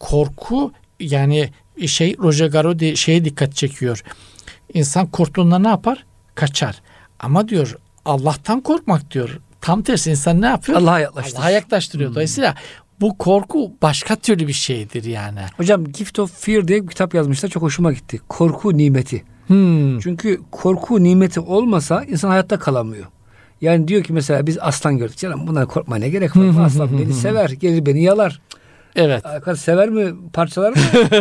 Korku yani şey Roger Garaudy şeye dikkat çekiyor. İnsan korktuğunda ne yapar? Kaçar. Ama diyor Allah'tan korkmak diyor. Tam tersi, insan ne yapıyor? Allah'a yaklaştırıyor. Allah'a yaklaştırıyor. Hmm. Dolayısıyla bu korku başka türlü bir şeydir yani. Hocam Gift of Fear diye bir kitap yazmışlar. Çok hoşuma gitti. Korku nimeti. Hmm. Çünkü korku nimeti olmasa insan hayatta kalamıyor. Yani diyor ki mesela biz aslan gördük. Canım bundan korkma, ne gerek var? Bu aslan beni sever. Gelir beni yalar. Evet. Arkadaş sever mi? Parçalar mı?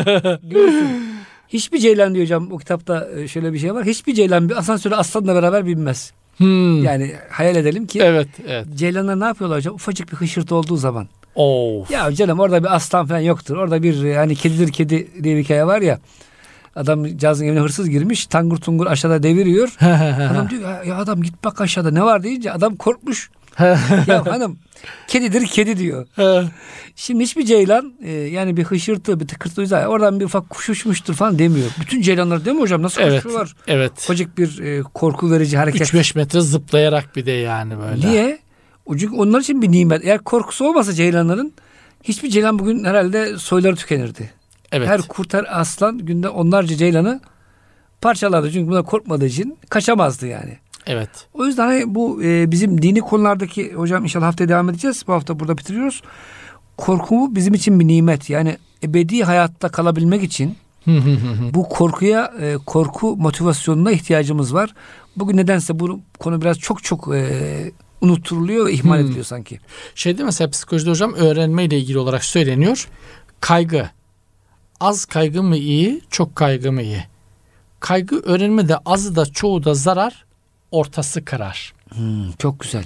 Görürsün. Hiçbir ceylan diyor hocam, o kitapta şöyle bir şey var. Hiçbir ceylan bir asansöre aslanla beraber binmez. Hmm. Yani hayal edelim ki Evet, evet. ceylanlar ne yapıyorlar hocam? Ufacık bir hışırtı olduğu zaman. Of. Ya canım orada bir aslan falan yoktur. Orada bir hani kedidir kedi diye bir hikaye var ya. Adam cazın evine hırsız girmiş. Tangur tungur aşağıda deviriyor. Adam diyor ya, ya adam git bak aşağıda ne var deyince adam korkmuş. Ya hanım kedidir kedi diyor. Şimdi hiçbir ceylan e, yani bir hışırtı bir tıkırtı duysa oradan bir ufak kuş uçmuştur falan demiyor. Bütün ceylanlar değil mi hocam? Nasıl Evet, koşuyorlar? evet. Ufacık bir e, korku verici hareket. üç beş metre zıplayarak bir de yani böyle. Niye? Çünkü onlar için bir nimet. Eğer korkusu olmasa ceylanların hiçbir ceylan bugün herhalde soyları tükenirdi. Evet. Her kurt, her aslan günde onlarca ceylanı parçalardı. Çünkü bunlar korkmadığı için kaçamazdı yani. Evet. O yüzden hani bu e, bizim dini konulardaki hocam inşallah haftaya devam edeceğiz. Bu hafta burada bitiriyoruz. Korku bizim için bir nimet. Yani ebedi hayatta kalabilmek için bu korkuya, e, korku motivasyonuna ihtiyacımız var. Bugün nedense bu konu biraz çok çok e, unutturuluyor ve ihmal ediliyor sanki. Şeyde mesela psikolojide hocam öğrenme ile ilgili olarak söyleniyor. Kaygı. Az kaygı mı iyi, çok kaygı mı iyi? Kaygı öğrenmede azı da çoğu da zarar, ortası karar. Hmm, çok güzel.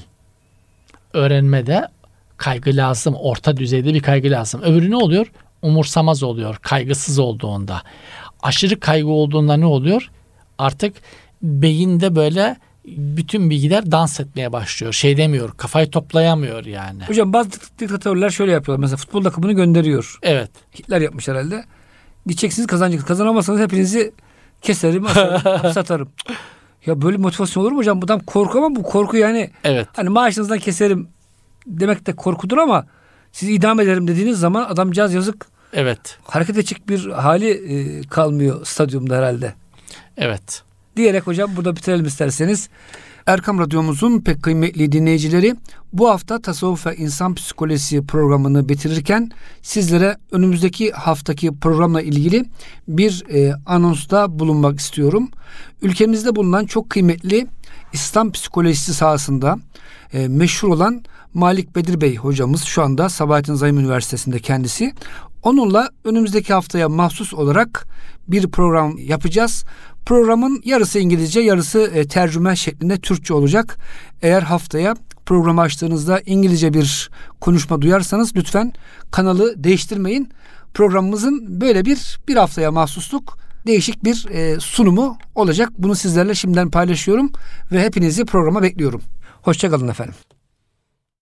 Öğrenmede kaygı lazım, orta düzeyde bir kaygı lazım. Öbürü ne oluyor? Umursamaz oluyor, kaygısız olduğunda. Aşırı kaygı olduğunda ne oluyor? Artık beyinde böyle bütün bilgiler dans etmeye başlıyor. Şey demiyor, kafayı toplayamıyor yani. Hocam bazı diktatörler şöyle yapıyorlar. Mesela futbol takımını gönderiyor. Evet. Hitler yapmış herhalde. Gideceksiniz, kazanacaksınız. Kazanamazsanız hepinizi keserim, asarım, hapse atarım. Ya böyle motivasyon olur mu hocam? Bundan korku, ama bu korku yani Evet. hani maaşınızdan keserim demek de korkudur, ama sizi idam ederim dediğiniz zaman adamcağız yazık, Evet. hareket edecek bir hali e, kalmıyor stadyumda herhalde. Evet. Diyerek hocam burada bitirelim isterseniz. Erkam Radyomuzun pek kıymetli dinleyicileri, bu hafta Tasavvuf ve İnsan Psikolojisi programını bitirirken sizlere önümüzdeki haftaki programla ilgili bir e, anonsta bulunmak istiyorum. Ülkemizde bulunan çok kıymetli İslam psikolojisi sahasında e, meşhur olan Malik Bedir Bey hocamız, şu anda Sabahattin Zaim Üniversitesi'nde kendisi. Onunla önümüzdeki haftaya mahsus olarak bir program yapacağız. Programın yarısı İngilizce, yarısı e, tercüme şeklinde Türkçe olacak. Eğer haftaya programı açtığınızda İngilizce bir konuşma duyarsanız lütfen kanalı değiştirmeyin. programımızın böyle bir bir haftaya mahsusluk değişik bir e, sunumu olacak. Bunu sizlerle şimdiden paylaşıyorum ve hepinizi programa bekliyorum. Hoşça kalın efendim.